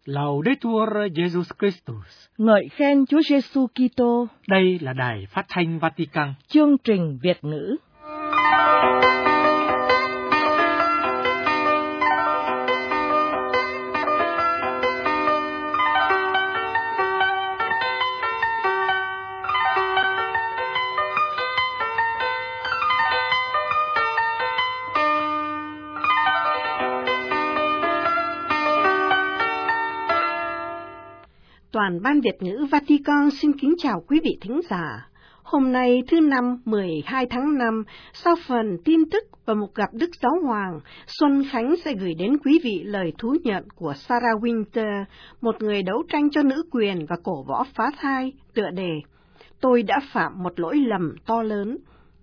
Laudetur Jesus Christus. Ngợi khen Chúa Giêsu Kitô. Đây là Đài Phát thanh Vatican. Chương trình Việt ngữ. Toàn ban Việt ngữ Vatican xin kính chào quý vị thính giả. Hôm nay thứ Năm 12 tháng 5, sau phần tin tức và một gặp Đức Giáo Hoàng, Xuân Khánh sẽ gửi đến quý vị lời thú nhận của Sarah Winter, một người đấu tranh cho nữ quyền và cổ võ phá thai, tựa đề "Tôi đã phạm một lỗi lầm to lớn".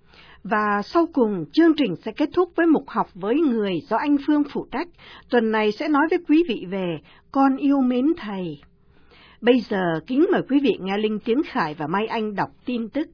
Và sau cùng, chương trình sẽ kết thúc với mục học với người do anh Phương phụ trách. Tuần này sẽ nói với quý vị về Con yêu mến Thầy. Bây giờ, kính mời quý vị nghe Linh Tiến Khải và Mai Anh đọc tin tức.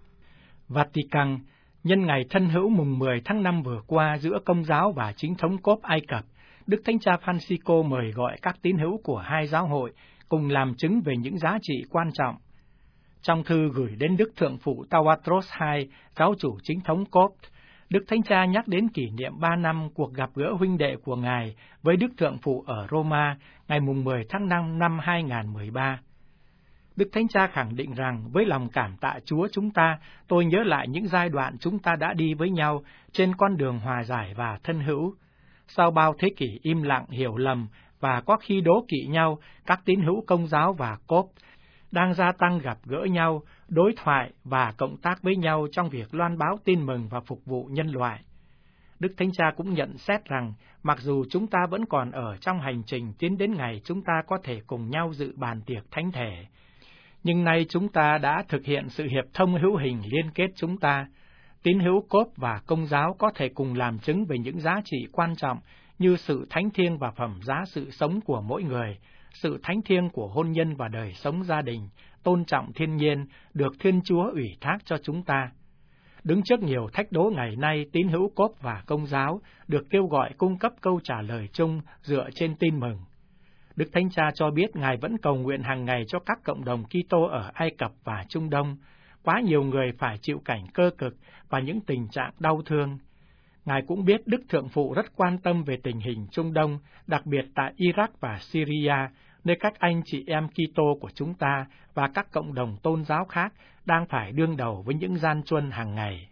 Vatican, nhân ngày thân hữu mùng 10 tháng 5 vừa qua giữa Công giáo và chính thống Cốp Ai Cập, Đức Thánh Cha Francisco mời gọi các tín hữu của hai giáo hội cùng làm chứng về những giá trị quan trọng. Trong thư gửi đến Đức Thượng phụ Tawadros II, giáo chủ chính thống Cốp, Đức Thánh Cha nhắc đến kỷ niệm 3 năm cuộc gặp gỡ huynh đệ của Ngài với Đức Thượng phụ ở Roma ngày mùng 10 tháng 5 năm 2013. Đức Thánh Cha khẳng định rằng với lòng cảm tạ Chúa chúng ta, tôi nhớ lại những giai đoạn chúng ta đã đi với nhau trên con đường hòa giải và thân hữu. Sau bao thế kỷ im lặng, hiểu lầm và có khi đố kỵ nhau, các tín hữu Công giáo và Cốp đang gia tăng gặp gỡ nhau, đối thoại và cộng tác với nhau trong việc loan báo tin mừng và phục vụ nhân loại. Đức Thánh Cha cũng nhận xét rằng, mặc dù chúng ta vẫn còn ở trong hành trình tiến đến ngày chúng ta có thể cùng nhau dự bàn tiệc thánh thể, nhưng nay chúng ta đã thực hiện sự hiệp thông hữu hình liên kết chúng ta. Tín hữu Cốp và Công giáo có thể cùng làm chứng về những giá trị quan trọng như sự thánh thiêng và phẩm giá sự sống của mỗi người, sự thánh thiêng của hôn nhân và đời sống gia đình, tôn trọng thiên nhiên, được Thiên Chúa ủy thác cho chúng ta. Đứng trước nhiều thách đố ngày nay, tín hữu Cốp và Công giáo được kêu gọi cung cấp câu trả lời chung dựa trên tin mừng. Đức Thánh Cha cho biết Ngài vẫn cầu nguyện hàng ngày cho các cộng đồng Kitô ở Ai Cập và Trung Đông. Quá nhiều người phải chịu cảnh cơ cực và những tình trạng đau thương. Ngài cũng biết Đức Thượng phụ rất quan tâm về tình hình Trung Đông, đặc biệt tại Iraq và Syria, nơi các anh chị em Kitô của chúng ta và các cộng đồng tôn giáo khác đang phải đương đầu với những gian truân hàng ngày.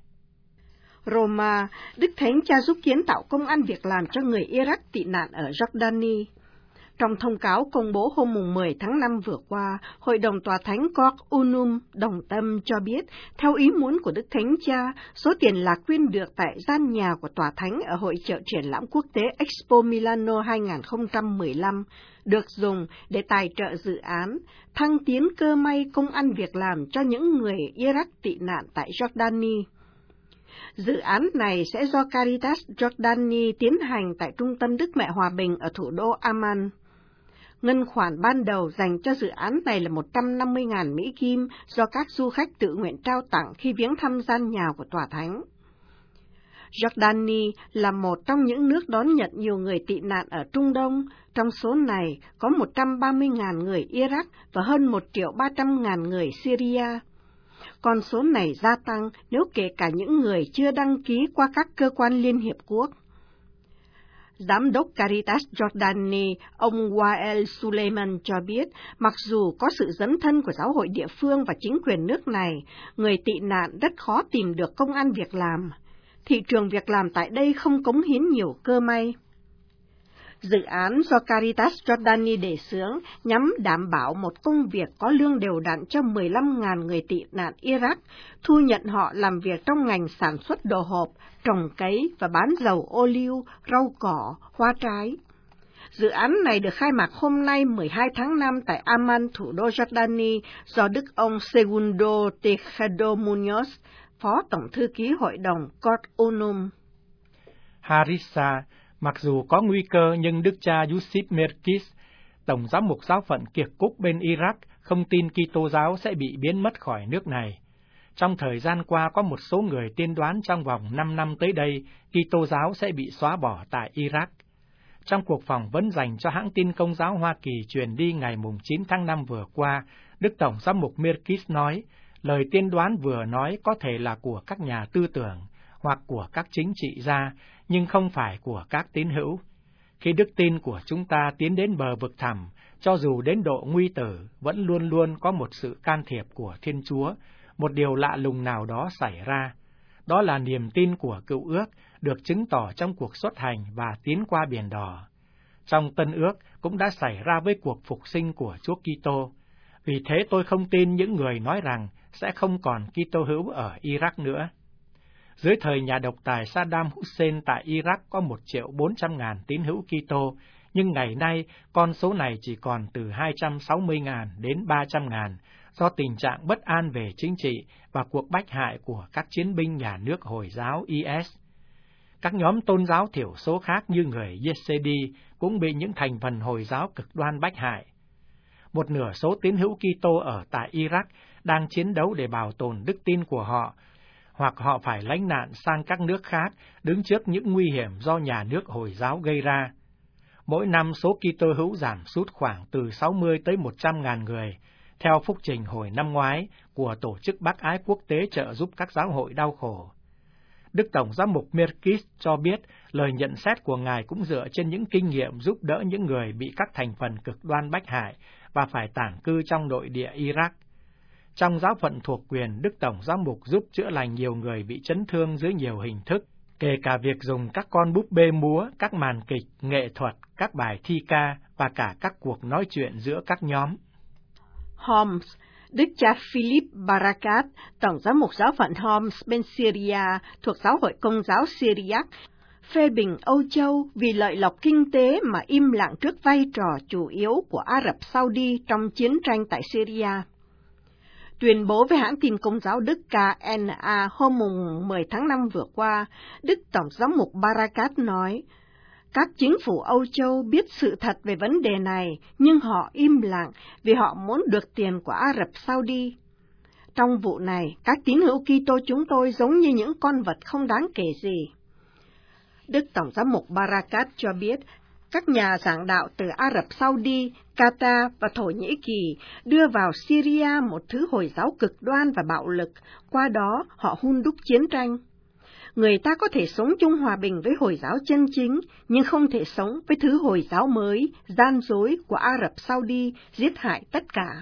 Roma, Đức Thánh Cha giúp kiến tạo công ăn việc làm cho người Iraq tị nạn ở Jordani. Trong thông cáo công bố hôm 10 tháng 5 vừa qua, Hội đồng Tòa Thánh Cort Unum Đồng Tâm cho biết, theo ý muốn của Đức Thánh Cha, số tiền lạc quyên được tại gian nhà của Tòa Thánh ở Hội chợ triển lãm quốc tế Expo Milano 2015 được dùng để tài trợ dự án thăng tiến cơ may công ăn việc làm cho những người Iraq tị nạn tại Jordani. Dự án này sẽ do Caritas Jordani tiến hành tại Trung tâm Đức Mẹ Hòa Bình ở thủ đô Amman. Ngân khoản ban đầu dành cho dự án này là 150.000 Mỹ Kim do các du khách tự nguyện trao tặng khi viếng thăm gian nhà của Tòa Thánh. Jordani là một trong những nước đón nhận nhiều người tị nạn ở Trung Đông. Trong số này có 130.000 người Iraq và hơn 1.300.000 người Syria. Con số này gia tăng nếu kể cả những người chưa đăng ký qua các cơ quan Liên Hiệp Quốc. Giám đốc Caritas Jordani, ông Wael Suleiman cho biết, mặc dù có sự dấn thân của giáo hội địa phương và chính quyền nước này, người tị nạn rất khó tìm được công ăn việc làm. Thị trường việc làm tại đây không cống hiến nhiều cơ may. Dự án do Caritas Jordani đề xướng nhằm đảm bảo một công việc có lương đều đặn cho 15.000 người tị nạn Iraq, thu nhận họ làm việc trong ngành sản xuất đồ hộp, trồng cấy và bán dầu ô liu, rau cỏ, hoa trái. Dự án này được khai mạc hôm nay 12 tháng 5 tại Amman, thủ đô Jordani, do Đức ông Segundo Tejado Munoz, Phó Tổng Thư ký Hội đồng Cort Unum. Harissa, mặc dù có nguy cơ nhưng Đức cha Yusuf Merkis, Tổng giám mục giáo phận Kiệt Cúc bên Iraq, không tin Kitô giáo sẽ bị biến mất khỏi nước này. Trong thời gian qua có một số người tiên đoán trong vòng 5 năm tới đây, Kitô giáo sẽ bị xóa bỏ tại Iraq. Trong cuộc phỏng vấn dành cho hãng tin Công giáo Hoa Kỳ truyền đi ngày 9 tháng 5 vừa qua, Đức Tổng giám mục Merkis nói, lời tiên đoán vừa nói có thể là của các nhà tư tưởng hoặc của các chính trị gia, nhưng không phải của các tín hữu. Khi đức tin của chúng ta tiến đến bờ vực thẳm, cho dù đến độ nguy tử, vẫn luôn luôn có một sự can thiệp của Thiên Chúa, một điều lạ lùng nào đó xảy ra. Đó là niềm tin của Cựu Ước, được chứng tỏ trong cuộc xuất hành và tiến qua Biển Đỏ. Trong Tân Ước cũng đã xảy ra với cuộc phục sinh của Chúa Kitô. Vì thế tôi không tin những người nói rằng sẽ không còn Kitô hữu ở Iraq nữa. Dưới thời nhà độc tài Saddam Hussein tại Iraq có 1.400.000 tín hữu Kitô, nhưng ngày nay con số này chỉ còn từ 260.000 đến 300.000 do tình trạng bất an về chính trị và cuộc bách hại của các chiến binh nhà nước Hồi giáo IS. Các nhóm tôn giáo thiểu số khác như người Yazidi cũng bị những thành phần Hồi giáo cực đoan bách hại. Một nửa số tín hữu Kitô ở tại Iraq đang chiến đấu để bảo tồn đức tin của họ, hoặc họ phải lánh nạn sang các nước khác, đứng trước những nguy hiểm do nhà nước Hồi giáo gây ra. Mỗi năm số Kitô hữu giảm sút khoảng từ 60 tới 100.000 người, theo phúc trình hồi năm ngoái của Tổ chức Bác Ái Quốc tế trợ giúp các giáo hội đau khổ. Đức Tổng giám mục Merkis cho biết lời nhận xét của Ngài cũng dựa trên những kinh nghiệm giúp đỡ những người bị các thành phần cực đoan bách hại và phải tản cư trong nội địa Iraq. Trong giáo phận thuộc quyền, Đức Tổng giám mục giúp chữa lành nhiều người bị chấn thương dưới nhiều hình thức, kể cả việc dùng các con búp bê múa, các màn kịch, nghệ thuật, các bài thi ca và cả các cuộc nói chuyện giữa các nhóm. Homs, Đức cha Philip Barakat, Tổng giám mục giáo phận Homs bên Syria thuộc giáo hội Công giáo Syriac, phê bình Âu Châu vì lợi lộc kinh tế mà im lặng trước vai trò chủ yếu của Ả Rập Saudi trong chiến tranh tại Syria. Tuyên bố với hãng tin Công giáo Đức KNA hôm 10 tháng 5 vừa qua, Đức Tổng giám mục Barakat nói, các chính phủ Âu Châu biết sự thật về vấn đề này, nhưng họ im lặng vì họ muốn được tiền của Ả Rập Saudi. Trong vụ này, các tín hữu Kitô chúng tôi giống như những con vật không đáng kể gì. Đức Tổng giám mục Barakat cho biết, các nhà giảng đạo từ Ả Rập Saudi, Qatar và Thổ Nhĩ Kỳ đưa vào Syria một thứ Hồi giáo cực đoan và bạo lực, qua đó họ hun đúc chiến tranh. Người ta có thể sống chung hòa bình với Hồi giáo chân chính, nhưng không thể sống với thứ Hồi giáo mới, gian dối của Ả Rập Saudi, giết hại tất cả.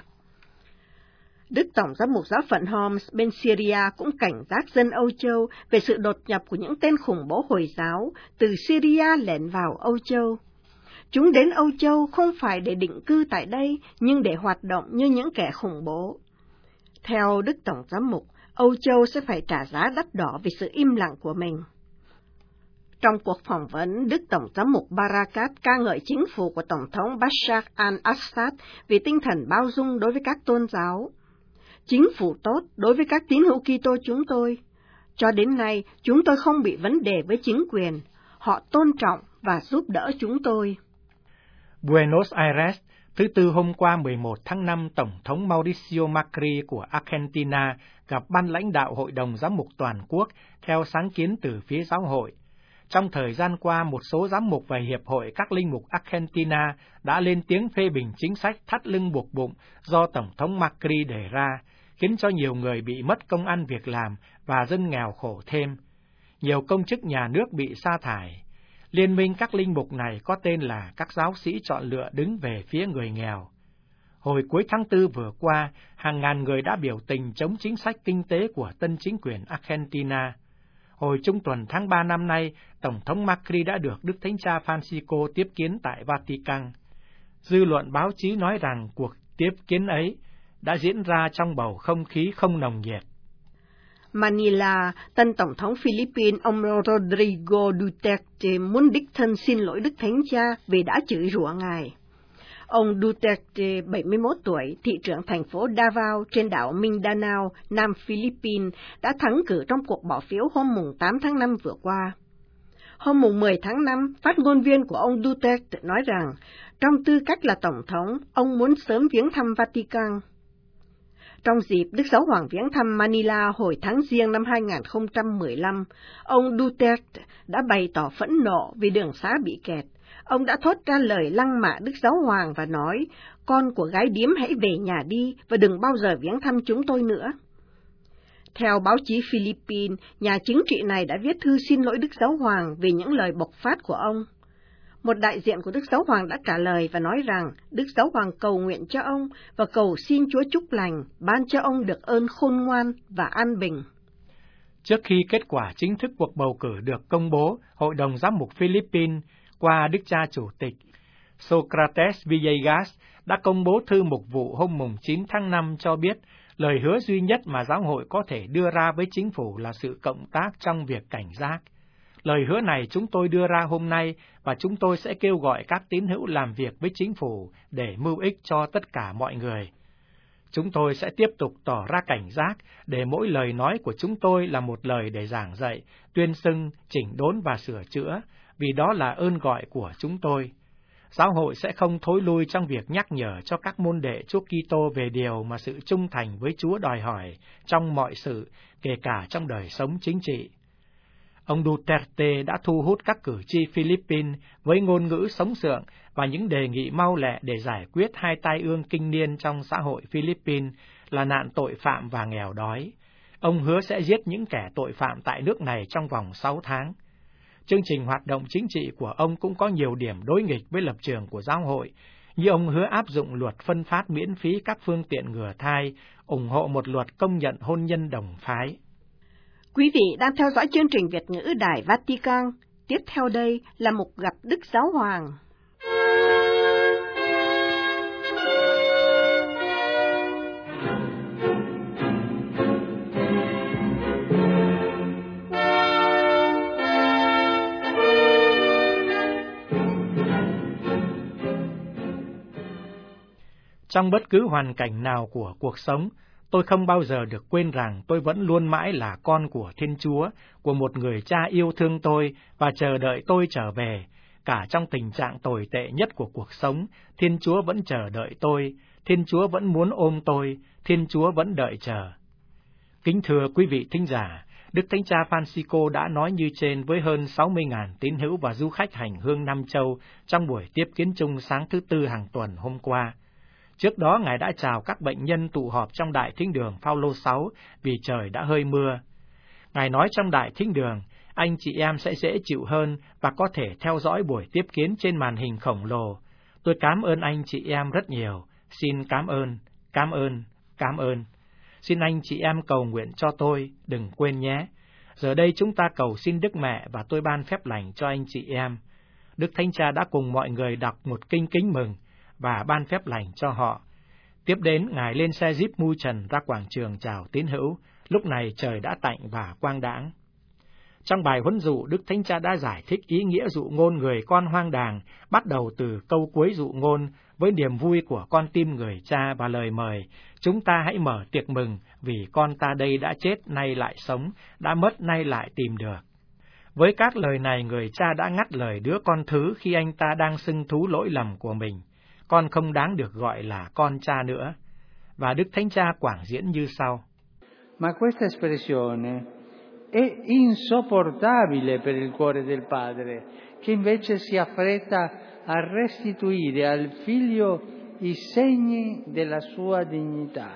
Đức Tổng giám mục giáo phận Homs bên Syria cũng cảnh giác dân Âu Châu về sự đột nhập của những tên khủng bố Hồi giáo từ Syria lẻn vào Âu Châu. Chúng đến Âu Châu không phải để định cư tại đây, nhưng để hoạt động như những kẻ khủng bố. Theo Đức Tổng giám mục, Âu Châu sẽ phải trả giá đắt đỏ vì sự im lặng của mình. Trong cuộc phỏng vấn, Đức Tổng giám mục Barakat ca ngợi chính phủ của Tổng thống Bashar al-Assad vì tinh thần bao dung đối với các tôn giáo. Chính phủ tốt đối với các tín hữu Kitô chúng tôi. Cho đến nay, chúng tôi không bị vấn đề với chính quyền. Họ tôn trọng và giúp đỡ chúng tôi. Buenos Aires, thứ Tư hôm qua 11 tháng 5, Tổng thống Mauricio Macri của Argentina gặp ban lãnh đạo Hội đồng Giám mục Toàn quốc theo sáng kiến từ phía giáo hội. Trong thời gian qua, một số giám mục và hiệp hội các linh mục Argentina đã lên tiếng phê bình chính sách thắt lưng buộc bụng do Tổng thống Macri đề ra, khiến cho nhiều người bị mất công ăn việc làm và dân nghèo khổ thêm. Nhiều công chức nhà nước bị sa thải. Liên minh các linh mục này có tên là các giáo sĩ chọn lựa đứng về phía người nghèo. Hồi cuối tháng 4 vừa qua, hàng ngàn người đã biểu tình chống chính sách kinh tế của tân chính quyền Argentina. Hồi trung tuần tháng 3 năm nay, Tổng thống Macri đã được Đức Thánh Cha Francisco tiếp kiến tại Vatican. Dư luận báo chí nói rằng cuộc tiếp kiến ấy đã diễn ra trong bầu không khí không nồng nhiệt. Manila, tân Tổng thống Philippines ông Rodrigo Duterte muốn đích thân xin lỗi Đức Thánh Cha vì đã chửi rủa Ngài. Ông Duterte, 71 tuổi, thị trưởng thành phố Davao trên đảo Mindanao, Nam Philippines, đã thắng cử trong cuộc bỏ phiếu hôm 8 tháng 5 vừa qua. Hôm 10 tháng 5, phát ngôn viên của ông Duterte nói rằng, trong tư cách là Tổng thống, ông muốn sớm viếng thăm Vatican. Trong dịp Đức Giáo Hoàng viếng thăm Manila hồi tháng Giêng năm 2015, ông Duterte đã bày tỏ phẫn nộ vì đường xá bị kẹt. Ông đã thốt ra lời lăng mạ Đức Giáo Hoàng và nói, con của gái điếm hãy về nhà đi và đừng bao giờ viếng thăm chúng tôi nữa. Theo báo chí Philippines, nhà chính trị này đã viết thư xin lỗi Đức Giáo Hoàng vì những lời bộc phát của ông. Một đại diện của Đức Giáo Hoàng đã trả lời và nói rằng Đức Giáo Hoàng cầu nguyện cho ông và cầu xin Chúa chúc lành, ban cho ông được ơn khôn ngoan và an bình. Trước khi kết quả chính thức cuộc bầu cử được công bố, Hội đồng Giám mục Philippines qua Đức cha Chủ tịch Socrates Villegas đã công bố thư mục vụ hôm mùng 9 tháng 5 cho biết lời hứa duy nhất mà giáo hội có thể đưa ra với chính phủ là sự cộng tác trong việc cảnh giác. Lời hứa này chúng tôi đưa ra hôm nay và chúng tôi sẽ kêu gọi các tín hữu làm việc với chính phủ để mưu ích cho tất cả mọi người. Chúng tôi sẽ tiếp tục tỏ ra cảnh giác để mỗi lời nói của chúng tôi là một lời để giảng dạy, tuyên xưng, chỉnh đốn và sửa chữa, vì đó là ơn gọi của chúng tôi. Giáo hội sẽ không thối lui trong việc nhắc nhở cho các môn đệ Chúa Kitô về điều mà sự trung thành với Chúa đòi hỏi trong mọi sự, kể cả trong đời sống chính trị. Ông Duterte đã thu hút các cử tri Philippines với ngôn ngữ sống sượng và những đề nghị mau lẹ để giải quyết hai tai ương kinh niên trong xã hội Philippines là nạn tội phạm và nghèo đói. Ông hứa sẽ giết những kẻ tội phạm tại nước này trong vòng 6 tháng. Chương trình hoạt động chính trị của ông cũng có nhiều điểm đối nghịch với lập trường của giáo hội, như ông hứa áp dụng luật phân phát miễn phí các phương tiện ngừa thai, ủng hộ một luật công nhận hôn nhân đồng phái. Quý vị đang theo dõi chương trình Việt ngữ Đài Vatican. Tiếp theo đây là mục gặp Đức Giáo Hoàng. Trong bất cứ hoàn cảnh nào của cuộc sống, tôi không bao giờ được quên rằng tôi vẫn luôn mãi là con của Thiên Chúa, của một người cha yêu thương tôi và chờ đợi tôi trở về. Cả trong tình trạng tồi tệ nhất của cuộc sống, Thiên Chúa vẫn chờ đợi tôi, Thiên Chúa vẫn muốn ôm tôi, Thiên Chúa vẫn đợi chờ. Kính thưa quý vị thính giả, Đức Thánh Cha Francisco đã nói như trên với hơn 60.000 tín hữu và du khách hành hương Nam Châu trong buổi tiếp kiến chung sáng thứ Tư hàng tuần hôm qua. Trước đó, Ngài đã chào các bệnh nhân tụ họp trong Đại Thính đường Phaolô 6 vì trời đã hơi mưa. Ngài nói trong Đại Thính đường, anh chị em sẽ dễ chịu hơn và có thể theo dõi buổi tiếp kiến trên màn hình khổng lồ. Tôi cảm ơn anh chị em rất nhiều. Xin cảm ơn, cảm ơn, cảm ơn. Xin anh chị em cầu nguyện cho tôi, đừng quên nhé. Giờ đây chúng ta cầu xin Đức Mẹ và tôi ban phép lành cho anh chị em. Đức Thánh Cha đã cùng mọi người đọc một kinh kính mừng và ban phép lành cho họ. Tiếp đến, Ngài lên xe Jeep mui trần ra quảng trường chào tín hữu. Lúc này trời đã tạnh và quang đãng. Trong bài huấn dụ, Đức Thánh Cha đã giải thích ý nghĩa dụ ngôn người con hoang đàng, bắt đầu từ câu cuối dụ ngôn với niềm vui của con tim người cha và lời mời: chúng ta hãy mở tiệc mừng vì con ta đây đã chết nay lại sống, đã mất nay lại tìm được. Với các lời này, người cha đã ngắt lời đứa con thứ khi anh ta đang xưng thú lỗi lầm của mình. Con không đáng được gọi là con cha nữa. Và Đức Thánh Cha quảng diễn như sau: Ma questa espressione è insopportabile per il cuore del padre, che invece si affretta a restituire al figlio i segni della sua dignità.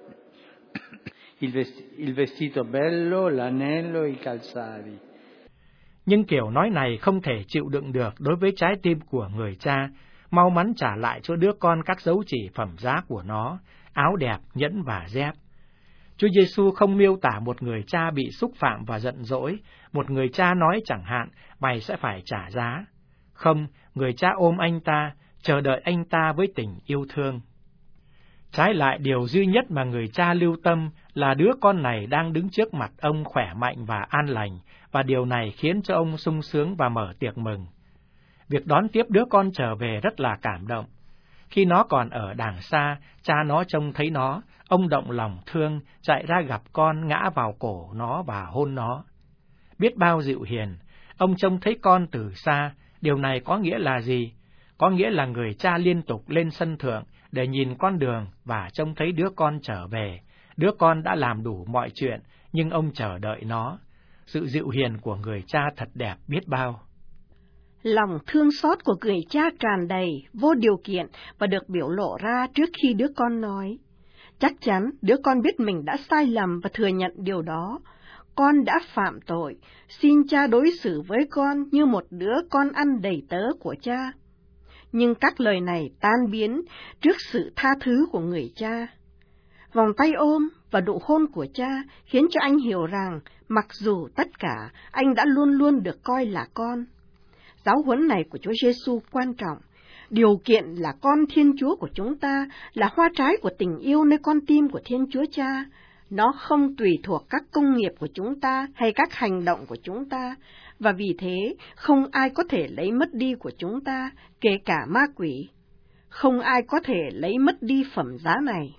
Il vestito bello, l'anello, i calzari. Nhưng kiểu nói này không thể chịu đựng được đối với trái tim của người cha. Mau mắn trả lại cho đứa con các dấu chỉ phẩm giá của nó, áo đẹp, nhẫn và dép. Chúa Giêsu không miêu tả một người cha bị xúc phạm và giận dỗi, một người cha nói chẳng hạn, mày sẽ phải trả giá. Không, người cha ôm anh ta, chờ đợi anh ta với tình yêu thương. Trái lại, điều duy nhất mà người cha lưu tâm là đứa con này đang đứng trước mặt ông khỏe mạnh và an lành, và điều này khiến cho ông sung sướng và mở tiệc mừng. Việc đón tiếp đứa con trở về rất là cảm động. Khi nó còn ở đàng xa, cha nó trông thấy nó, ông động lòng thương, chạy ra gặp con, ngã vào cổ nó và hôn nó. Biết bao dịu hiền, ông trông thấy con từ xa. Điều này có nghĩa là gì? Có nghĩa là người cha liên tục lên sân thượng để nhìn con đường và trông thấy đứa con trở về. Đứa con đã làm đủ mọi chuyện, nhưng ông chờ đợi nó. Sự dịu hiền của người cha thật đẹp biết bao. Lòng thương xót của người cha tràn đầy, vô điều kiện và được biểu lộ ra trước khi đứa con nói. Chắc chắn đứa con biết mình đã sai lầm và thừa nhận điều đó. Con đã phạm tội, xin cha đối xử với con như một đứa con ăn đầy tớ của cha. Nhưng các lời này tan biến trước sự tha thứ của người cha. Vòng tay ôm và nụ hôn của cha khiến cho anh hiểu rằng mặc dù tất cả, anh đã luôn luôn được coi là con. Giáo huấn này của Chúa Giêsu quan trọng. Điều kiện là con Thiên Chúa của chúng ta là hoa trái của tình yêu nơi con tim của Thiên Chúa Cha. Nó không tùy thuộc các công nghiệp của chúng ta hay các hành động của chúng ta, và vì thế không ai có thể lấy mất đi của chúng ta, kể cả ma quỷ. Không ai có thể lấy mất đi phẩm giá này.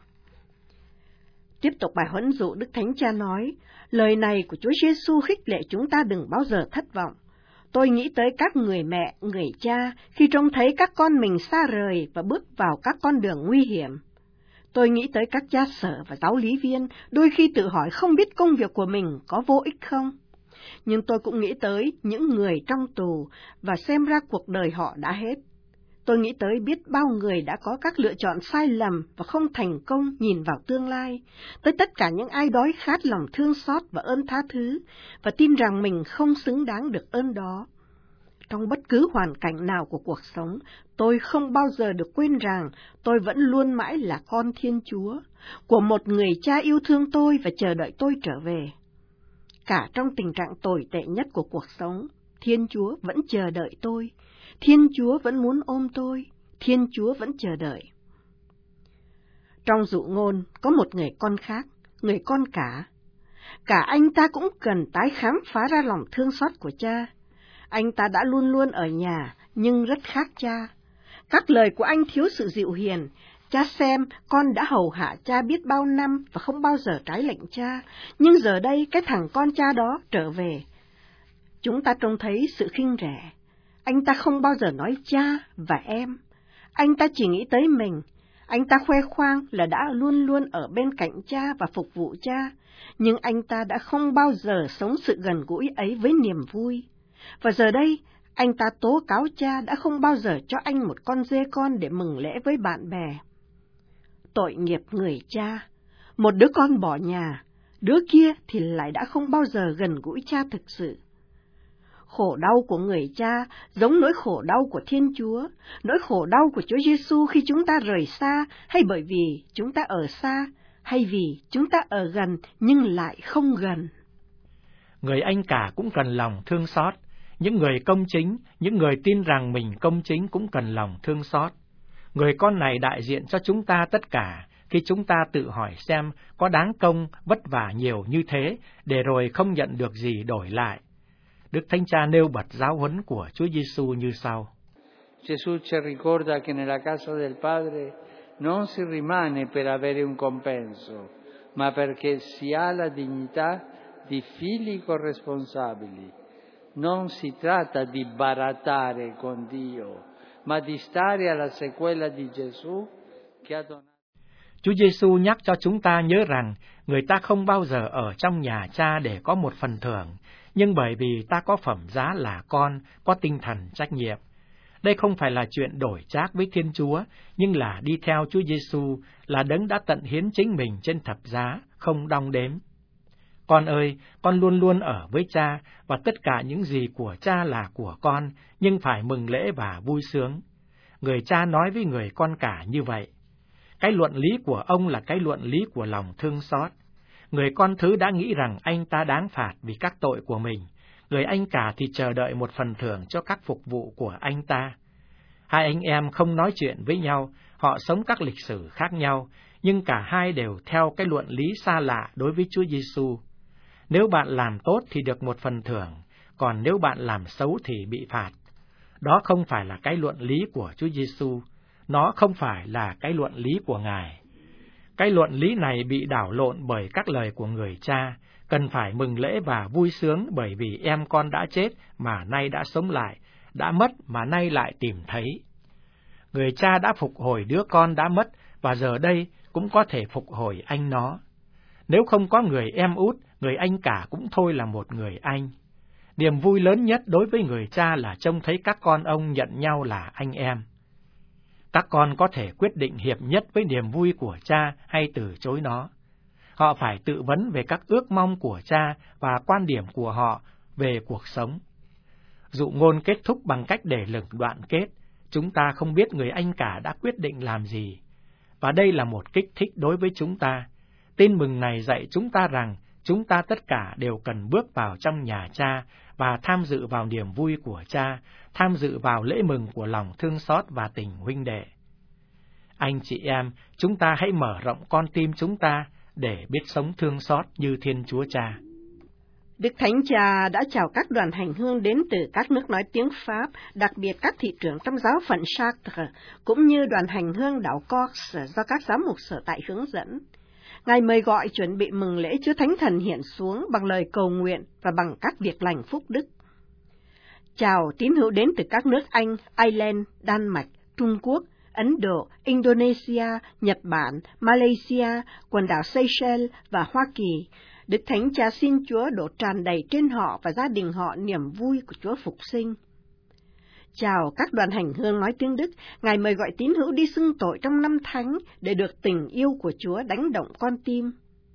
Tiếp tục bài huấn dụ, Đức Thánh Cha nói, lời này của Chúa Giêsu khích lệ chúng ta đừng bao giờ thất vọng. Tôi nghĩ tới các người mẹ, người cha khi trông thấy các con mình xa rời và bước vào các con đường nguy hiểm. Tôi nghĩ tới các cha sở và giáo lý viên đôi khi tự hỏi không biết công việc của mình có vô ích không. Nhưng tôi cũng nghĩ tới những người trong tù và xem ra cuộc đời họ đã hết. Tôi nghĩ tới biết bao người đã có các lựa chọn sai lầm và không thành công nhìn vào tương lai, tới tất cả những ai đói khát lòng thương xót và ơn tha thứ, và tin rằng mình không xứng đáng được ơn đó. Trong bất cứ hoàn cảnh nào của cuộc sống, tôi không bao giờ được quên rằng tôi vẫn luôn mãi là con Thiên Chúa, của một người cha yêu thương tôi và chờ đợi tôi trở về. Cả trong tình trạng tồi tệ nhất của cuộc sống, Thiên Chúa vẫn chờ đợi tôi. Thiên Chúa vẫn muốn ôm tôi, Thiên Chúa vẫn chờ đợi. Trong dụ ngôn có một người con khác, người con cả. Cả anh ta cũng cần tái khám phá ra lòng thương xót của cha. Anh ta đã luôn luôn ở nhà, nhưng rất khác cha. Các lời của anh thiếu sự dịu hiền. Cha xem, con đã hầu hạ cha biết bao năm và không bao giờ trái lệnh cha, nhưng giờ đây cái thằng con cha đó trở về. Chúng ta trông thấy sự khinh rẻ. Anh ta không bao giờ nói cha và em. Anh ta chỉ nghĩ tới mình. Anh ta khoe khoang là đã luôn luôn ở bên cạnh cha và phục vụ cha, nhưng anh ta đã không bao giờ sống sự gần gũi ấy với niềm vui. Và giờ đây, anh ta tố cáo cha đã không bao giờ cho anh một con dê con để mừng lễ với bạn bè. Tội nghiệp người cha, một đứa con bỏ nhà, đứa kia thì lại đã không bao giờ gần gũi cha thực sự. Khổ đau của người cha giống nỗi khổ đau của Thiên Chúa, nỗi khổ đau của Chúa Giêsu khi chúng ta rời xa, hay bởi vì chúng ta ở xa, hay vì chúng ta ở gần nhưng lại không gần. Người anh cả cũng cần lòng thương xót. Những người công chính, những người tin rằng mình công chính cũng cần lòng thương xót. Người con này đại diện cho chúng ta tất cả, khi chúng ta tự hỏi xem có đáng công vất vả nhiều như thế để rồi không nhận được gì đổi lại. Đức Thánh Cha nêu bật giáo huấn của Chúa Giêsu như sau. Gesù ci ricorda che nella casa del Padre non si rimane per avere un compenso, ma perché si ha la dignità di figli corresponsabili. Non si tratta di barattare con Dio, ma di stare alla sequela di Gesù che ha donato. Chúa Giêsu nhắc cho chúng ta nhớ rằng người ta không bao giờ ở trong nhà cha để có một phần thưởng, nhưng bởi vì ta có phẩm giá là con, có tinh thần trách nhiệm. Đây không phải là chuyện đổi trác với Thiên Chúa, nhưng là đi theo Chúa Giêsu, là đấng đã tận hiến chính mình trên thập giá, không đong đếm. Con ơi, con luôn luôn ở với cha, và tất cả những gì của cha là của con, nhưng phải mừng lễ và vui sướng. Người cha nói với người con cả như vậy. Cái luận lý của ông là cái luận lý của lòng thương xót. Người con thứ đã nghĩ rằng anh ta đáng phạt vì các tội của mình. Người anh cả thì chờ đợi một phần thưởng cho các phục vụ của anh ta. Hai anh em không nói chuyện với nhau, họ sống các lịch sử khác nhau, nhưng cả hai đều theo cái luận lý xa lạ đối với Chúa Giêsu. Nếu bạn làm tốt thì được một phần thưởng, còn nếu bạn làm xấu thì bị phạt. Đó không phải là cái luận lý của Chúa Giêsu, nó không phải là cái luận lý của Ngài. Cái luận lý này bị đảo lộn bởi các lời của người cha, cần phải mừng lễ và vui sướng bởi vì em con đã chết mà nay đã sống lại, đã mất mà nay lại tìm thấy. Người cha đã phục hồi đứa con đã mất và giờ đây cũng có thể phục hồi anh nó. Nếu không có người em út, người anh cả cũng thôi là một người anh. Niềm vui lớn nhất đối với người cha là trông thấy các con ông nhận nhau là anh em. Các con có thể quyết định hiệp nhất với niềm vui của cha hay từ chối nó. Họ phải tự vấn về các ước mong của cha và quan điểm của họ về cuộc sống. Dụ ngôn kết thúc bằng cách để lửng đoạn kết, chúng ta không biết người anh cả đã quyết định làm gì. Và đây là một kích thích đối với chúng ta. Tin mừng này dạy chúng ta rằng chúng ta tất cả đều cần bước vào trong nhà cha và tham dự vào niềm vui của cha, tham dự vào lễ mừng của lòng thương xót và tình huynh đệ. Anh chị em, chúng ta hãy mở rộng con tim chúng ta để biết sống thương xót như Thiên Chúa Cha. Đức Thánh Cha đã chào các đoàn hành hương đến từ các nước nói tiếng Pháp, đặc biệt các thị trưởng trong giáo phận Chartres, cũng như đoàn hành hương đảo Corse do các giám mục sở tại hướng dẫn. Ngài mời gọi chuẩn bị mừng lễ Chúa Thánh Thần hiện xuống bằng lời cầu nguyện và bằng các việc lành phúc đức. Chào tín hữu đến từ các nước Anh, Ireland, Đan Mạch, Trung Quốc, Ấn Độ, Indonesia, Nhật Bản, Malaysia, quần đảo Seychelles và Hoa Kỳ. Đức Thánh Cha xin Chúa đổ tràn đầy trên họ và gia đình họ niềm vui của Chúa Phục Sinh. Chào các đoàn hành hương nói tiếng Đức, Ngài mời gọi tín hữu đi xưng tội trong năm thánh để được tình yêu của Chúa đánh động con tim.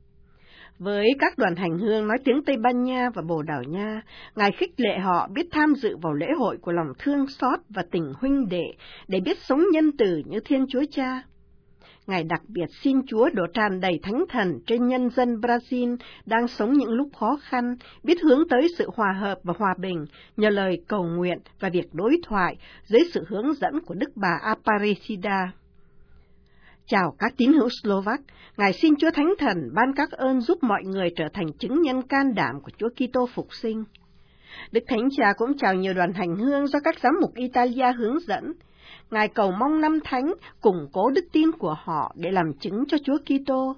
Với các đoàn hành hương nói tiếng Tây Ban Nha và Bồ Đào Nha, Ngài khích lệ họ biết tham dự vào lễ hội của lòng thương xót và tình huynh đệ để biết sống nhân từ như Thiên Chúa Cha. Ngài đặc biệt xin Chúa đổ tràn đầy Thánh Thần trên nhân dân Brazil đang sống những lúc khó khăn, biết hướng tới sự hòa hợp và hòa bình nhờ lời cầu nguyện và việc đối thoại dưới sự hướng dẫn của Đức bà Aparecida. Chào các tín hữu Slovak, Ngài xin Chúa Thánh Thần ban các ơn giúp mọi người trở thành chứng nhân can đảm của Chúa Kitô Phục Sinh. Đức Thánh Cha cũng chào nhiều đoàn hành hương do các giám mục Italia hướng dẫn. Ngài cầu mong năm thánh củng cố đức tin của họ để làm chứng cho Chúa Kitô.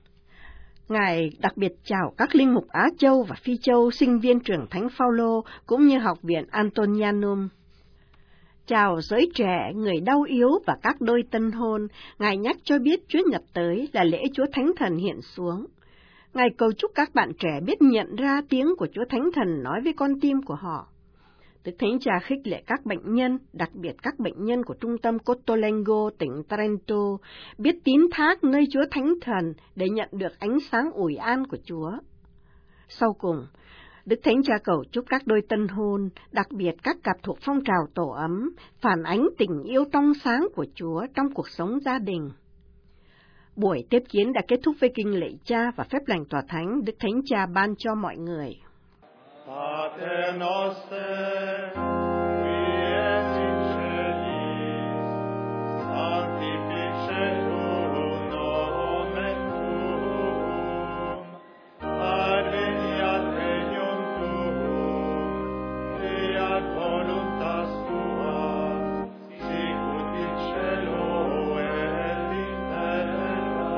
Ngài đặc biệt chào các linh mục Á Châu và Phi Châu, sinh viên trường Thánh Phaolô cũng như học viện Antonianum. Chào giới trẻ, người đau yếu và các đôi tân hôn, Ngài nhắc cho biết Chúa nhập tới là lễ Chúa Thánh Thần hiện xuống. Ngài cầu chúc các bạn trẻ biết nhận ra tiếng của Chúa Thánh Thần nói với con tim của họ. Đức Thánh Cha khích lệ các bệnh nhân, đặc biệt các bệnh nhân của trung tâm Cottolengo, tỉnh Trento, biết tín thác nơi Chúa Thánh Thần để nhận được ánh sáng ủi an của Chúa. Sau cùng, Đức Thánh Cha cầu chúc các đôi tân hôn, đặc biệt các cặp thuộc phong trào tổ ấm, phản ánh tình yêu trong sáng của Chúa trong cuộc sống gia đình. Buổi tiếp kiến đã kết thúc với kinh lễ cha và phép lành tòa thánh Đức Thánh Cha ban cho mọi người. Pater noster, qui es in celis, sanctificetur nomen tuum, adveniat regnum tuum, fiat voluntas tua, sicut in cielo et in terra.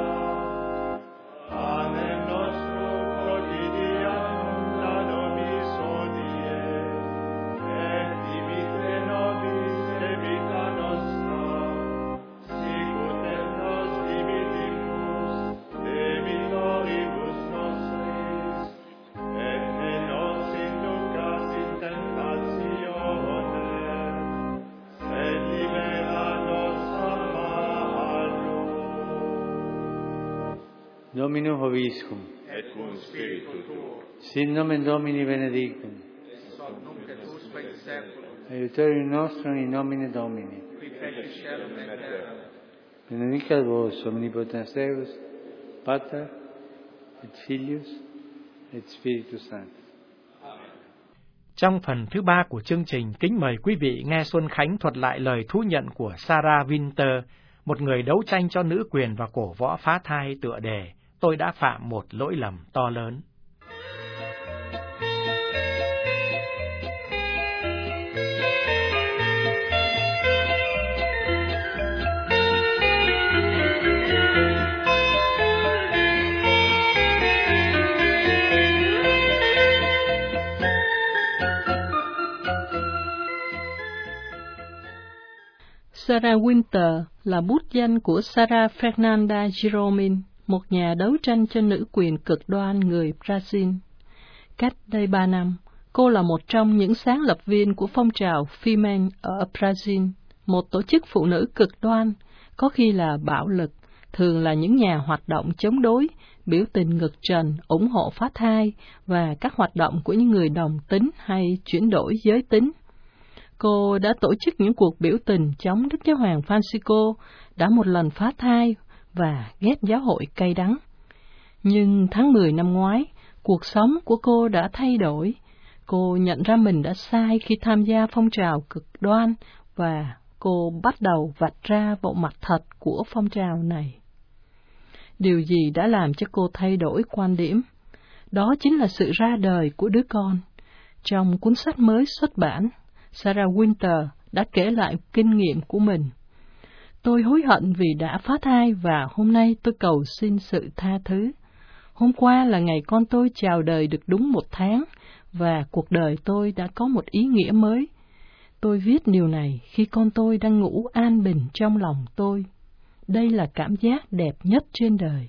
Panem nostrum quotidianum da nobis hodie, et dimitte nobis debita nostra, sicut et nos dimittimus debitoribus nostris, et ne nos inducas in tentationem, sed libera nos a malo. Dominum vobiscum. Et cum spiritu tuo, Sin nomen Domini benedictum. hoc nunc et usque in seculum, Aiuterium nostrum in nomine Domini. qui fecit caelum et terra. Benedicat vos omnipotens Deus, Pater et Filius et Spiritus Sanctus. Trong phần thứ 3 của chương trình, kính mời quý vị nghe Xuân Khánh thuật lại lời thú nhận của Sarah Winter, một người đấu tranh cho nữ quyền và cổ võ phá thai, tựa đề "Tôi đã phạm một lỗi lầm to lớn". Sarah Winter là bút danh của Sarah Fernanda Giromin, một nhà đấu tranh cho nữ quyền cực đoan người Brazil. Cách đây 3 năm, Cô là một trong những sáng lập viên của phong trào Female ở Brazil, một tổ chức phụ nữ cực đoan, có khi là bạo lực, thường là những nhà hoạt động chống đối, biểu tình ngực trần, ủng hộ phá thai và các hoạt động của những người đồng tính hay chuyển đổi giới tính. Cô đã tổ chức những cuộc biểu tình chống Đức Giáo hoàng Francisco, đã một lần phá thai và ghét giáo hội cay đắng. Nhưng tháng 10 năm ngoái, cuộc sống của cô đã thay đổi. Cô nhận ra mình đã sai khi tham gia phong trào cực đoan và cô bắt đầu vạch ra bộ mặt thật của phong trào này. Điều gì đã làm cho cô thay đổi quan điểm? Đó chính là sự ra đời của đứa con. Trong cuốn sách mới xuất bản, Sarah Winter đã kể lại kinh nghiệm của mình. Tôi hối hận vì đã phá thai và hôm nay tôi cầu xin sự tha thứ. Hôm qua là ngày con tôi chào đời được đúng 1 tháng và cuộc đời tôi đã có một ý nghĩa mới. Tôi viết điều này khi con tôi đang ngủ an bình trong lòng tôi. Đây là cảm giác đẹp nhất trên đời.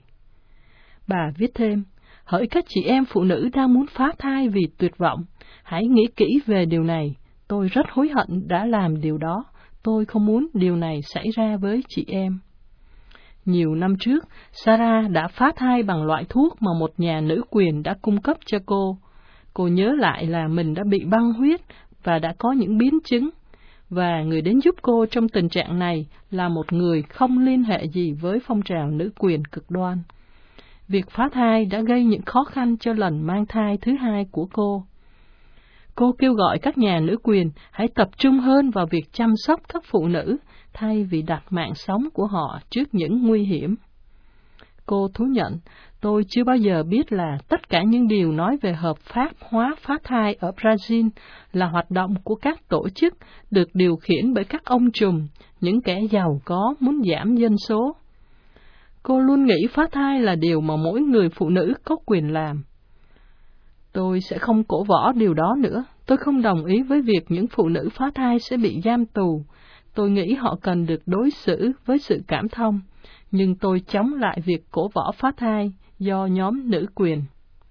Bà viết thêm, hỡi các chị em phụ nữ đang muốn phá thai vì tuyệt vọng, hãy nghĩ kỹ về điều này. Tôi rất hối hận đã làm điều đó. Tôi không muốn điều này xảy ra với chị em. Nhiều năm trước, Sarah đã phá thai bằng loại thuốc mà một nhà nữ quyền đã cung cấp cho cô. Cô nhớ lại là mình đã bị băng huyết và đã có những biến chứng, và người đến giúp cô trong tình trạng này là một người không liên hệ gì với phong trào nữ quyền cực đoan. Việc phá thai đã gây những khó khăn cho lần mang thai thứ 2 của cô. Cô kêu gọi các nhà nữ quyền hãy tập trung hơn vào việc chăm sóc các phụ nữ thay vì đặt mạng sống của họ trước những nguy hiểm. Cô thú nhận, tôi chưa bao giờ biết là tất cả những điều nói về hợp pháp hóa phá thai ở Brazil là hoạt động của các tổ chức được điều khiển bởi các ông trùm, những kẻ giàu có muốn giảm dân số. Cô luôn nghĩ phá thai là điều mà mỗi người phụ nữ có quyền làm. Tôi sẽ không cổ võ điều đó nữa. Tôi không đồng ý với việc những phụ nữ phá thai sẽ bị giam tù. Tôi nghĩ họ cần được đối xử với sự cảm thông, nhưng tôi chống lại việc cổ võ phá thai do nhóm nữ quyền.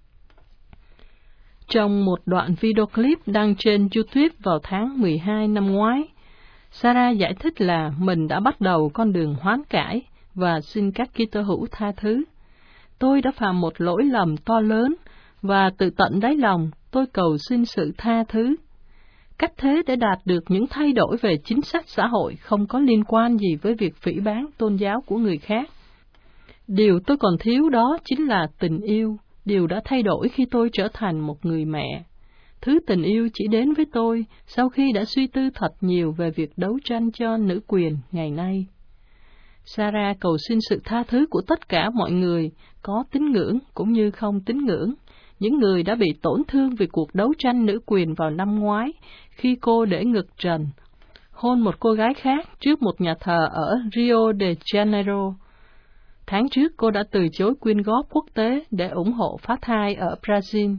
Trong một đoạn video clip đăng trên YouTube vào tháng 12 năm ngoái, Sarah giải thích là mình đã bắt đầu con đường hoán cải và xin các Kitô hữu tha thứ. Tôi đã phạm một lỗi lầm to lớn và từ tận đáy lòng tôi cầu xin sự tha thứ. Cách thế để đạt được những thay đổi về chính sách xã hội không có liên quan gì với việc phỉ báng tôn giáo của người khác. Điều tôi còn thiếu đó chính là tình yêu, điều đã thay đổi khi tôi trở thành một người mẹ. Thứ tình yêu chỉ đến với tôi sau khi đã suy tư thật nhiều về việc đấu tranh cho nữ quyền ngày nay. Sarah cầu xin sự tha thứ của tất cả mọi người, có tín ngưỡng cũng như không tín ngưỡng, những người đã bị tổn thương vì cuộc đấu tranh nữ quyền vào năm ngoái, khi cô để ngực trần, hôn một cô gái khác trước một nhà thờ ở Rio de Janeiro. Tháng trước cô đã từ chối quyên góp quốc tế để ủng hộ phá thai ở Brazil.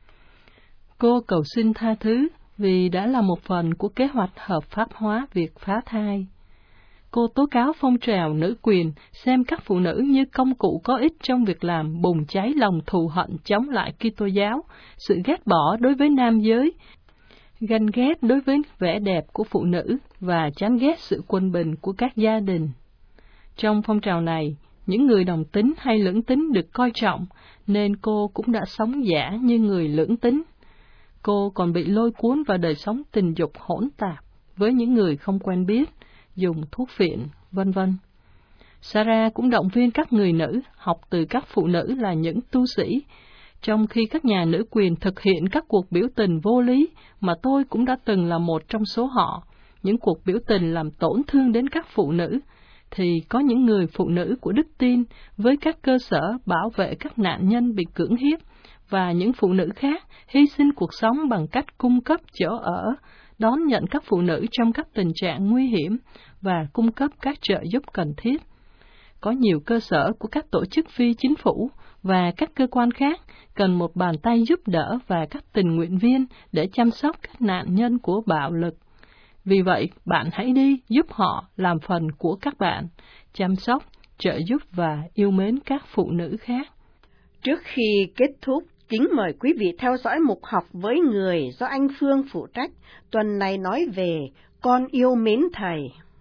Cô cầu xin tha thứ vì đã là một phần của kế hoạch hợp pháp hóa việc phá thai. Cô tố cáo phong trào nữ quyền xem các phụ nữ như công cụ có ích trong việc làm bùng cháy lòng thù hận chống lại Kitô giáo, sự ghét bỏ đối với nam giới, ganh ghét đối với vẻ đẹp của phụ nữ và chán ghét sự quân bình của các gia đình. Trong phong trào này, những người đồng tính hay lưỡng tính được coi trọng, nên cô cũng đã sống giả như người lưỡng tính. Cô còn bị lôi cuốn vào đời sống tình dục hỗn tạp với những người không quen biết, dùng thuốc phiện, vân vân. Sarah cũng động viên các người nữ học từ các phụ nữ là những tu sĩ, trong khi các nhà nữ quyền thực hiện các cuộc biểu tình vô lý mà tôi cũng đã từng là một trong số họ, những cuộc biểu tình làm tổn thương đến các phụ nữ, thì có những người phụ nữ của đức tin với các cơ sở bảo vệ các nạn nhân bị cưỡng hiếp và những phụ nữ khác hy sinh cuộc sống bằng cách cung cấp chỗ ở, đón nhận các phụ nữ trong các tình trạng nguy hiểm và cung cấp các trợ giúp cần thiết. Có nhiều cơ sở của các tổ chức phi chính phủ và các cơ quan khác cần một bàn tay giúp đỡ và các tình nguyện viên để chăm sóc các nạn nhân của bạo lực. Vì vậy, bạn hãy đi giúp họ làm phần của các bạn, chăm sóc, trợ giúp và yêu mến các phụ nữ khác. Trước khi kết thúc Kính mời quý vị theo dõi mục học với người do anh Phương phụ trách, tuần này nói về con yêu mến Thầy.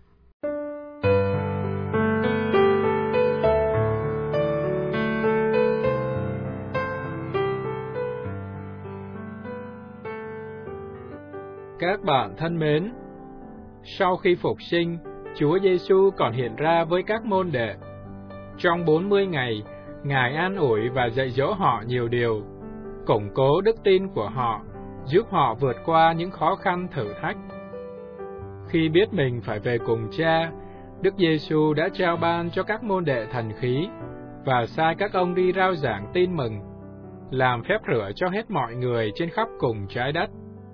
Các bạn thân mến, sau khi phục sinh, Chúa Giêsu còn hiện ra với các môn đệ. Trong 40 ngày, Ngài an ủi và dạy dỗ họ nhiều điều, củng cố đức tin của họ, giúp họ vượt qua những khó khăn thử thách. Khi biết mình phải về cùng Cha, Đức Giêsu đã trao ban cho các môn đệ thần khí và sai các ông đi rao giảng tin mừng, làm phép rửa cho hết mọi người trên khắp cùng trái đất.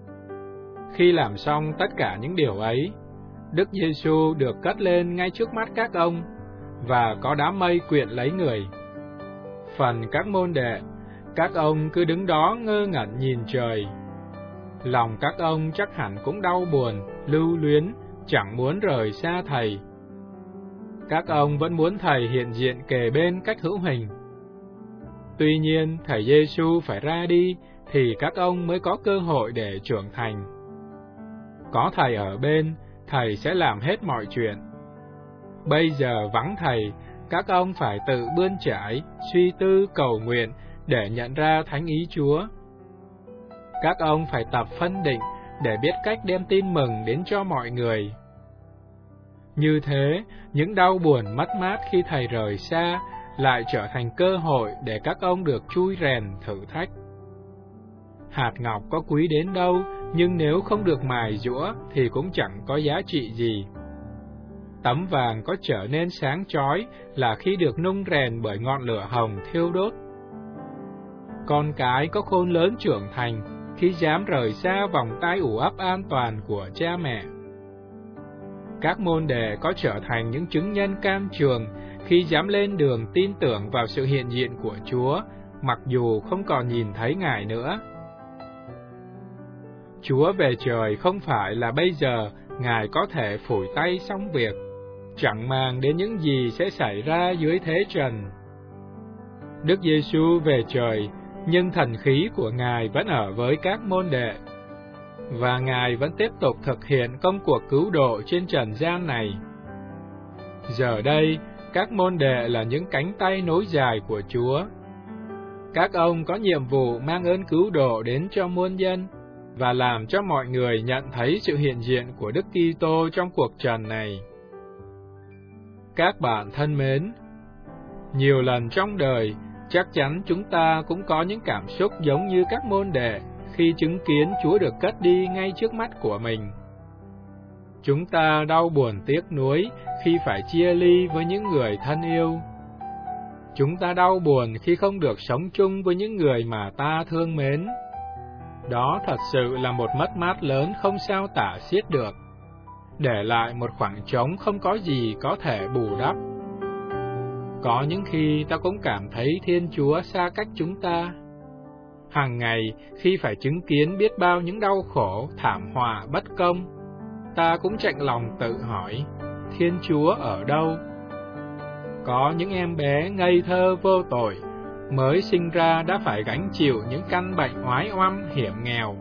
Khi làm xong tất cả những điều ấy, Đức Giêsu được cất lên ngay trước mắt các ông, và có đám mây quyện lấy người. Phần các môn đệ, các ông cứ đứng đó ngơ ngẩn nhìn trời. Lòng các ông chắc hẳn cũng đau buồn, lưu luyến, chẳng muốn rời xa Thầy. Các ông vẫn muốn Thầy hiện diện kề bên cách hữu hình. Tuy nhiên, Thầy Giêsu phải ra đi, thì các ông mới có cơ hội để trưởng thành. Có Thầy ở bên, Thầy sẽ làm hết mọi chuyện. Bây giờ vắng Thầy, các ông phải tự bươn trải, suy tư, cầu nguyện để nhận ra thánh ý Chúa. Các ông phải tập phân định để biết cách đem tin mừng đến cho mọi người. Như thế, những đau buồn mất mát khi Thầy rời xa lại trở thành cơ hội để các ông được trui rèn thử thách. Hạt ngọc có quý đến đâu, nhưng nếu không được mài giũa thì cũng chẳng có giá trị gì. Tấm vàng có trở nên sáng chói là khi được nung rèn bởi ngọn lửa hồng thiêu đốt. Con cái có khôn lớn trưởng thành khi dám rời xa vòng tay ủ ấp an toàn của cha mẹ. Các môn đệ có trở thành những chứng nhân cam trường khi dám lên đường tin tưởng vào sự hiện diện của Chúa, mặc dù không còn nhìn thấy Ngài nữa. Chúa về trời không phải là bây giờ Ngài có thể phủi tay xong việc, chẳng màng đến những gì sẽ xảy ra dưới thế trần. Đức Giêsu về trời, nhưng thần khí của Ngài vẫn ở với các môn đệ, và Ngài vẫn tiếp tục thực hiện công cuộc cứu độ trên trần gian này. Giờ đây, các môn đệ là những cánh tay nối dài của Chúa. Các ông có nhiệm vụ mang ơn cứu độ đến cho muôn dân, và làm cho mọi người nhận thấy sự hiện diện của Đức Kitô trong cuộc trần này. Các bạn thân mến, nhiều lần trong đời, chắc chắn chúng ta cũng có những cảm xúc giống như các môn đệ khi chứng kiến Chúa được cất đi ngay trước mắt của mình. Chúng ta đau buồn tiếc nuối khi phải chia ly với những người thân yêu. Chúng ta đau buồn khi không được sống chung với những người mà ta thương mến. Đó thật sự là một mất mát lớn không sao tả xiết được, để lại một khoảng trống không có gì có thể bù đắp. Có những khi ta cũng cảm thấy Thiên Chúa xa cách chúng ta. Hàng ngày, khi phải chứng kiến biết bao những đau khổ, thảm họa, bất công, ta cũng chạnh lòng tự hỏi, Thiên Chúa ở đâu? Có những em bé ngây thơ vô tội, mới sinh ra đã phải gánh chịu những căn bệnh oái oăm hiểm nghèo.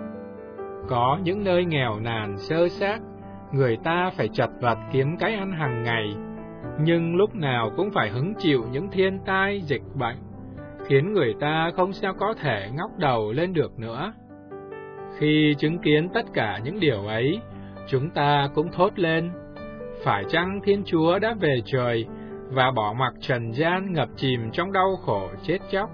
Có những nơi nghèo nàn xơ xác, người ta phải chật vật kiếm cái ăn hàng ngày, nhưng lúc nào cũng phải hứng chịu những thiên tai dịch bệnh, khiến người ta không sao có thể ngóc đầu lên được nữa. Khi chứng kiến tất cả những điều ấy, chúng ta cũng thốt lên, phải chăng Thiên Chúa đã về trời và bỏ mặc trần gian ngập chìm trong đau khổ chết chóc?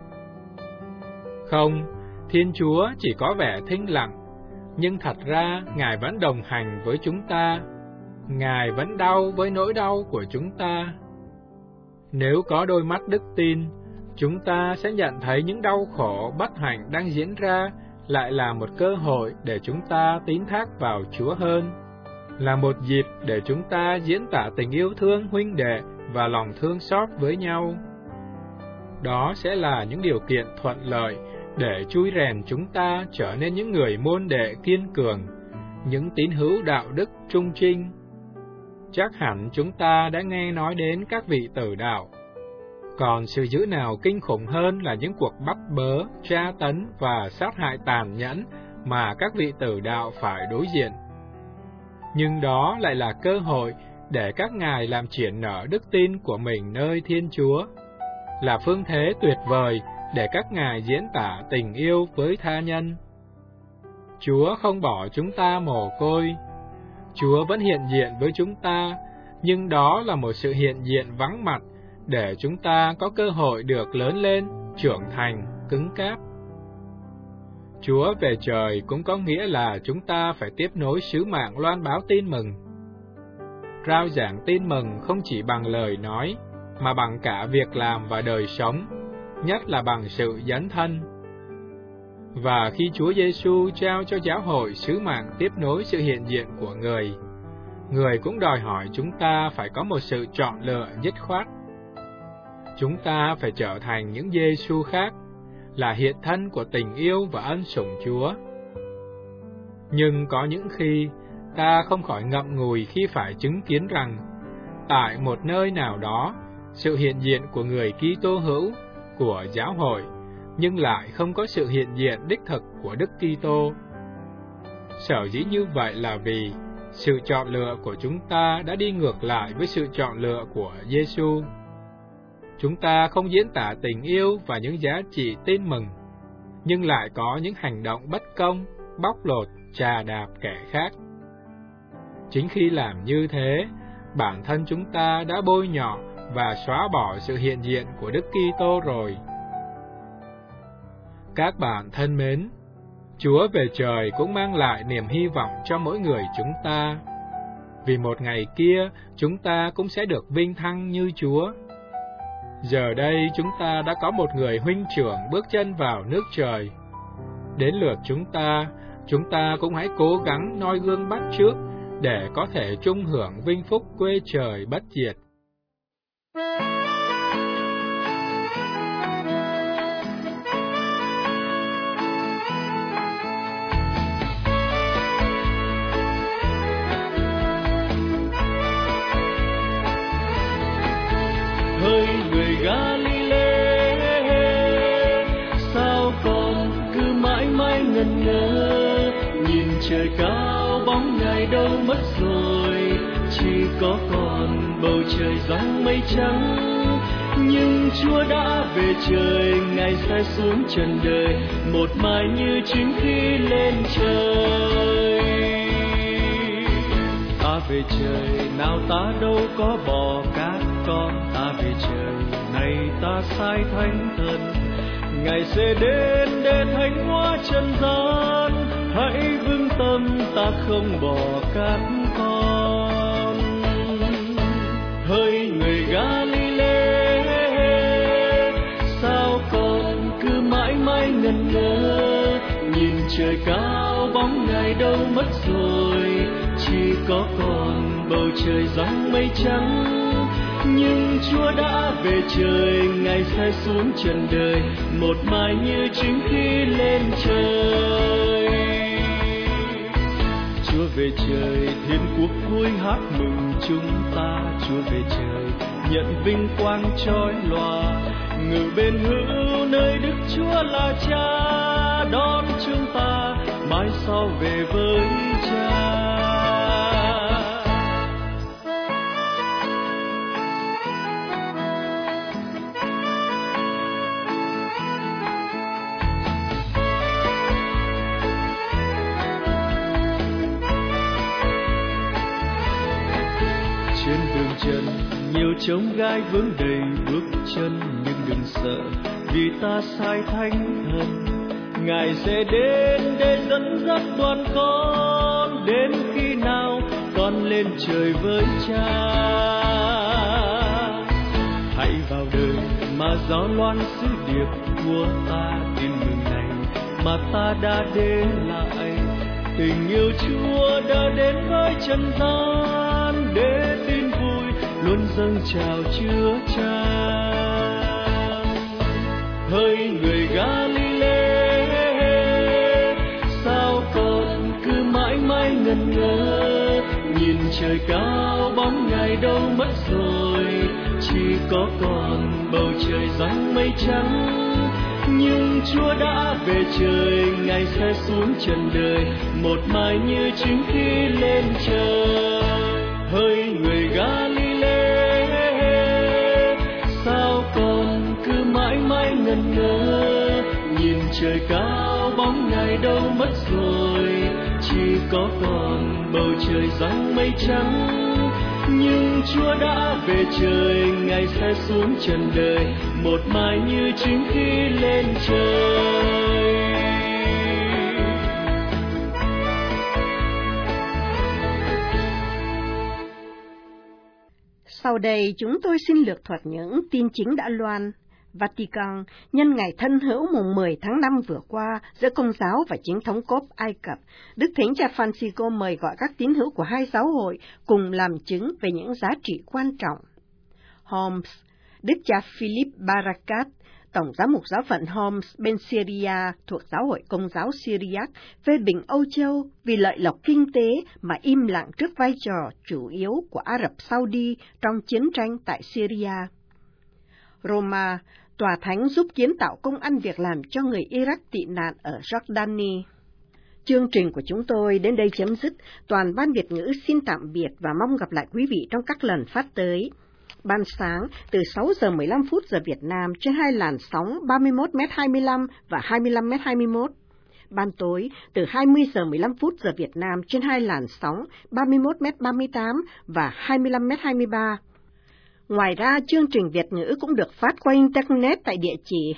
Không, Thiên Chúa chỉ có vẻ thinh lặng, nhưng thật ra Ngài vẫn đồng hành với chúng ta. Ngài vẫn đau với nỗi đau của chúng ta. Nếu có đôi mắt đức tin, chúng ta sẽ nhận thấy những đau khổ bất hạnh đang diễn ra lại là một cơ hội để chúng ta tín thác vào Chúa hơn, là một dịp để chúng ta diễn tả tình yêu thương huynh đệ và lòng thương xót với nhau. Đó sẽ là những điều kiện thuận lợi để trui rèn chúng ta trở nên những người môn đệ kiên cường, những tín hữu đạo đức trung trinh. Chắc hẳn chúng ta đã nghe nói đến các vị tử đạo. Còn sự dữ nào kinh khủng hơn là những cuộc bắt bớ, tra tấn và sát hại tàn nhẫn mà các vị tử đạo phải đối diện. Nhưng đó lại là cơ hội để các ngài làm triển nở đức tin của mình nơi Thiên Chúa, là phương thế tuyệt vời để các ngài diễn tả tình yêu với tha nhân. Chúa không bỏ chúng ta mồ côi. Chúa vẫn hiện diện với chúng ta, nhưng đó là một sự hiện diện vắng mặt để chúng ta có cơ hội được lớn lên, trưởng thành, cứng cáp. Chúa về trời cũng có nghĩa là chúng ta phải tiếp nối sứ mạng loan báo tin mừng. Rao giảng tin mừng không chỉ bằng lời nói, mà bằng cả việc làm và đời sống, nhất là bằng sự dấn thân. Và khi Chúa Giêsu trao cho giáo hội sứ mạng tiếp nối sự hiện diện của Người cũng đòi hỏi chúng ta phải có một sự chọn lựa dứt khoát. Chúng ta phải trở thành những Giêsu khác, là hiện thân của tình yêu và ân sủng Chúa. Nhưng có những khi, ta không khỏi ngậm ngùi khi phải chứng kiến rằng, tại một nơi nào đó, sự hiện diện của người Kitô hữu, của giáo hội, nhưng lại không có sự hiện diện đích thực của Đức Kitô. Sở dĩ như vậy là vì sự chọn lựa của chúng ta đã đi ngược lại với sự chọn lựa của Giêsu. Chúng ta không diễn tả tình yêu và những giá trị tin mừng, nhưng lại có những hành động bất công, bóc lột, chà đạp kẻ khác. Chính khi làm như thế, bản thân chúng ta đã bôi nhọ và xóa bỏ sự hiện diện của Đức Kitô rồi. Các bạn thân mến, Chúa về trời cũng mang lại niềm hy vọng cho mỗi người chúng ta. Vì một ngày kia, chúng ta cũng sẽ được vinh thăng như Chúa. Giờ đây chúng ta đã có một người huynh trưởng bước chân vào nước trời. Đến lượt chúng ta cũng hãy cố gắng noi gương bắt chước để có thể chung hưởng vinh phúc quê trời bất diệt. Hỡi người Galile, sao còn cứ mãi mãi ngần ngơ, nhìn trời cao bóng Ngài đâu mất rồi, chỉ có còn bầu trời giăng mây trắng. Nhưng Chúa đã về trời, Ngài sai xuống trần đời, một mai như chính khi lên trời. Ta về trời, nào ta đâu có bỏ các con, ta về trời, này ta sai Thánh Thần, Ngài sẽ đến để thánh hóa trần gian. Hãy vững tâm, ta không bỏ các con. Hỡi người Galile, sao còn cứ mãi mãi ngần ngơ, nhìn trời cao bóng Ngài đâu mất rồi, chỉ có còn bầu trời giăng mây trắng. Nhưng Chúa đã về trời, Ngài sai xuống trần đời, một mai như chính khi lên trời. Chúa về trời, thiên quốc vui hát mừng chúng ta. Chúa về trời, nhận vinh quang chói lòa, ngự bên hữu nơi Đức Chúa là Cha, đón chúng ta mãi sau về với Cha. Trên đường trần nhiều chông gai vướng đầy bước chân, nhưng đừng sợ vì ta sai Thánh Thần. Ngài sẽ đến để dẫn dắt đoàn con, đến khi nào con lên trời với Cha. Hãy vào đời mà giáo loan sứ điệp của ta, tin mừng này mà ta đã để lại. Tình yêu Chúa đã đến với trần gian, để tin vui luôn dâng trào chứa chan. Hỡi người Galile, sao còn cứ mãi mãi ngần ngơ, nhìn trời cao bóng Ngài đâu mất rồi, chỉ có còn bầu trời giăng mây trắng. Nhưng Chúa đã về trời, Ngài sẽ xuống trần đời, một mai như chính khi lên trời. Hỡi người Galile, sao còn cứ mãi mãi ngần ngơ, nhìn trời cao bóng Ngài đâu mất rồi, chỉ có còn bầu trời giăng mây trắng. Nhưng Chúa đã về trời, Ngài sẽ xuống trần đời, một mai như chính khi lên trời. Sau đây chúng tôi xin lược thuật những tin chính đã loan. Vatican, nhân ngày Thân Hữu mùng 10 tháng 5 vừa qua giữa Công giáo và chính thống Cốp Ai Cập, Đức Thánh Cha Francisco mời gọi các tín hữu của hai giáo hội cùng làm chứng về những giá trị quan trọng. Homs, Đức cha Philip Barakat, Tổng giám mục giáo phận Homs bên Syria thuộc giáo hội Công giáo Syriac, phê bình Âu Châu vì lợi lộc kinh tế mà im lặng trước vai trò chủ yếu của Ả Rập Saudi trong chiến tranh tại Syria. Roma, Tòa Thánh giúp kiến tạo công ăn việc làm cho người Iraq tị nạn ở Jordani. Chương trình của chúng tôi đến đây chấm dứt. Toàn ban Việt ngữ xin tạm biệt và mong gặp lại quý vị trong các lần phát tới. Ban sáng từ 6 giờ 15 phút giờ Việt Nam trên hai làn sóng 31m25 và 25m21. Ban tối từ 20 giờ 15 phút giờ Việt Nam trên hai làn sóng 31m38 và 25m23. Ngoài ra, chương trình Việt ngữ cũng được phát qua Internet tại địa chỉ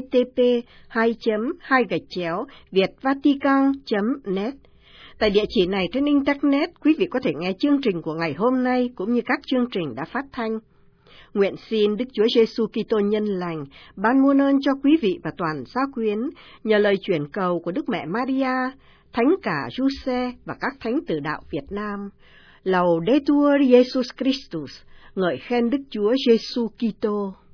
http://vietvatican.net. Tại địa chỉ này trên Internet, quý vị có thể nghe chương trình của ngày hôm nay cũng như các chương trình đã phát thanh. Nguyện xin Đức Chúa Giêsu Kitô nhân lành ban muôn ơn cho quý vị và toàn gia quyến nhờ lời chuyển cầu của Đức Mẹ Maria, Thánh cả Giuse và các thánh tử đạo Việt Nam. Laudetur Jesus Christus, ngợi khen Đức Chúa Giêsu Kitô.